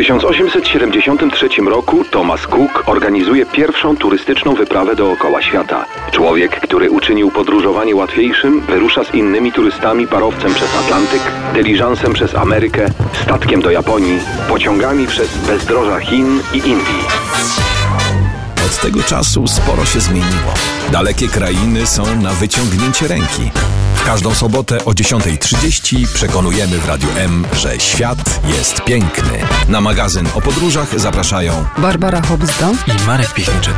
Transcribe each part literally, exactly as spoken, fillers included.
tysiąc osiemset siedemdziesiątym trzecim roku Thomas Cook organizuje pierwszą turystyczną wyprawę dookoła świata. Człowiek, który uczynił podróżowanie łatwiejszym, wyrusza z innymi turystami parowcem przez Atlantyk, dyliżansem przez Amerykę, statkiem do Japonii, pociągami przez bezdroża Chin i Indii. Od tego czasu sporo się zmieniło. Dalekie krainy są na wyciągnięcie ręki. W każdą sobotę o dziesiątej trzydzieści przekonujemy w Radiu M, że świat jest piękny. Na magazyn o podróżach zapraszają Barbara Hobzda i Marek Piechniczek.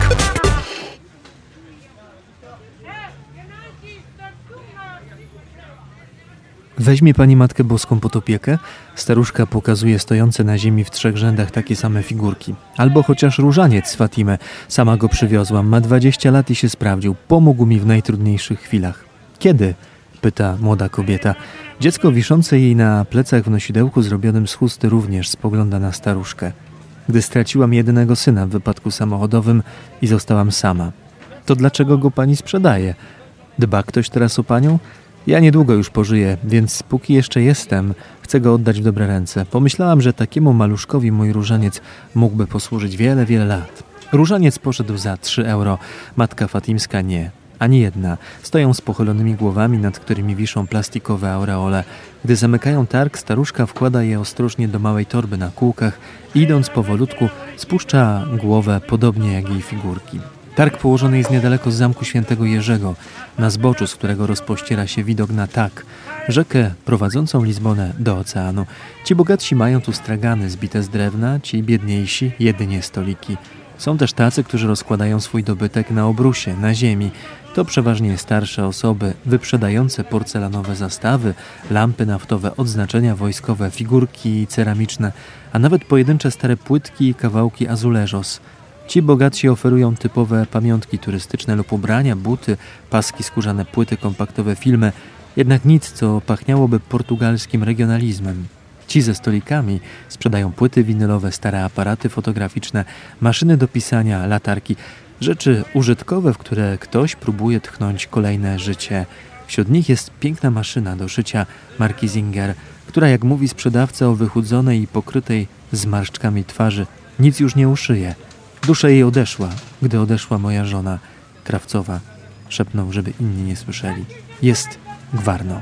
Weźmie pani Matkę Boską pod opiekę? Staruszka pokazuje stojące na ziemi w trzech rzędach takie same figurki. Albo chociaż różaniec z Fatimy. Sama go przywiozłam. Ma dwadzieścia lat i się sprawdził. Pomógł mi w najtrudniejszych chwilach. Kiedy? Pyta młoda kobieta. Dziecko wiszące jej na plecach w nosidełku zrobionym z chusty również spogląda na staruszkę. Gdy straciłam jedynego syna w wypadku samochodowym i zostałam sama. To dlaczego go pani sprzedaje? Dba ktoś teraz o panią? Ja niedługo już pożyję, więc póki jeszcze jestem, chcę go oddać w dobre ręce. Pomyślałam, że takiemu maluszkowi mój różaniec mógłby posłużyć wiele, wiele lat. Różaniec poszedł za trzy euro, matka fatimska nie. Ani jedna. Stoją z pochylonymi głowami, nad którymi wiszą plastikowe aureole. Gdy zamykają targ, staruszka wkłada je ostrożnie do małej torby na kółkach i idąc powolutku spuszcza głowę podobnie jak jej figurki. Targ położony jest niedaleko z zamku Świętego Jerzego, na zboczu, z którego rozpościera się widok na Tak, rzekę prowadzącą Lizbonę do oceanu. Ci bogatsi mają tu stragany zbite z drewna, ci biedniejsi jedynie stoliki. Są też tacy, którzy rozkładają swój dobytek na obrusie, na ziemi. To przeważnie starsze osoby wyprzedające porcelanowe zastawy, lampy naftowe, odznaczenia wojskowe, figurki ceramiczne, a nawet pojedyncze stare płytki i kawałki azulejos. Ci bogatsi oferują typowe pamiątki turystyczne lub ubrania, buty, paski skórzane, płyty kompaktowe, filmy, jednak nic, co pachniałoby portugalskim regionalizmem. Ci ze stolikami sprzedają płyty winylowe, stare aparaty fotograficzne, maszyny do pisania, latarki, rzeczy użytkowe, w które ktoś próbuje tchnąć kolejne życie. Wśród nich jest piękna maszyna do szycia marki Singer, która, jak mówi sprzedawca o wychudzonej i pokrytej zmarszczkami twarzy, nic już nie uszyje. Dusza jej odeszła, gdy odeszła moja żona, krawcowa. Szepnął, żeby inni nie słyszeli. Jest gwarno.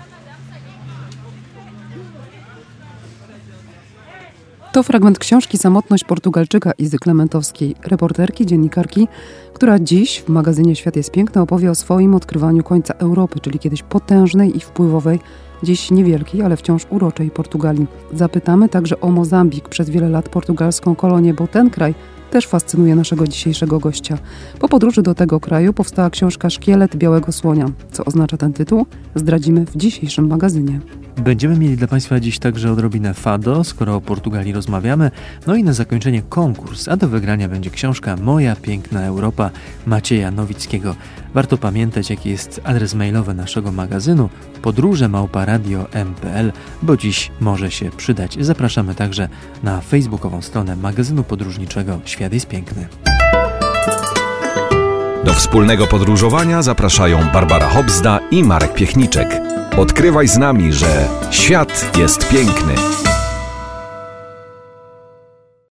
To fragment książki Samotność Portugalczyka Izy Klementowskiej, reporterki, dziennikarki, która dziś w magazynie Świat jest piękny opowie o swoim odkrywaniu końca Europy, czyli kiedyś potężnej i wpływowej, dziś niewielkiej, ale wciąż uroczej Portugalii. Zapytamy także o Mozambik, przez wiele lat portugalską kolonię, bo ten kraj też fascynuje naszego dzisiejszego gościa. Po podróży do tego kraju powstała książka Szkielet Białego Słonia. Co oznacza ten tytuł? Zdradzimy w dzisiejszym magazynie. Będziemy mieli dla Państwa dziś także odrobinę fado, skoro o Portugalii rozmawiamy. No i na zakończenie konkurs, a do wygrania będzie książka Moja Piękna Europa Macieja Nowickiego. Warto pamiętać, jaki jest adres mailowy naszego magazynu podróże małpa radio kropka m kropka p l, bo dziś może się przydać. Zapraszamy także na facebookową stronę magazynu podróżniczego Świat jest Piękny. Do wspólnego podróżowania zapraszają Barbara Hobzda i Marek Piechniczek. Odkrywaj z nami, że świat jest piękny.